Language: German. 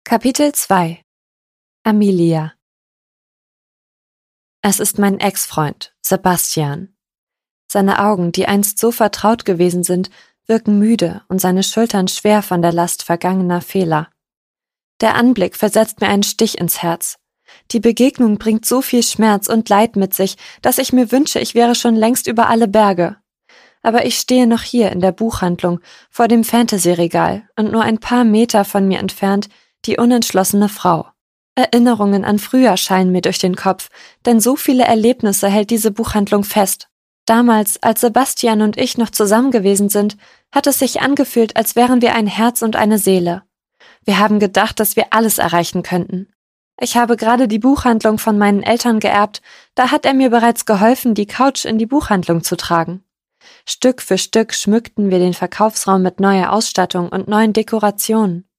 Kapitel 2 Amelia. Es ist mein Ex-Freund, Sebastian. Seine Augen, die einst so vertraut gewesen sind, wirken müde und seine Schultern schwer von der Last vergangener Fehler. Der Anblick versetzt mir einen Stich ins Herz. Die Begegnung bringt so viel Schmerz und Leid mit sich, dass ich mir wünsche, ich wäre schon längst über alle Berge. Aber ich stehe noch hier in der Buchhandlung vor dem Fantasy-Regal und nur ein paar Meter von mir entfernt die unentschlossene Frau. Erinnerungen an früher scheinen mir durch den Kopf, denn so viele Erlebnisse hält diese Buchhandlung fest. Damals, als Sebastian und ich noch zusammen gewesen sind, hat es sich angefühlt, als wären wir ein Herz und eine Seele. Wir haben gedacht, dass wir alles erreichen könnten. Ich habe gerade die Buchhandlung von meinen Eltern geerbt, da hat er mir bereits geholfen, die Couch in die Buchhandlung zu tragen. Stück für Stück schmückten wir den Verkaufsraum mit neuer Ausstattung und neuen Dekorationen.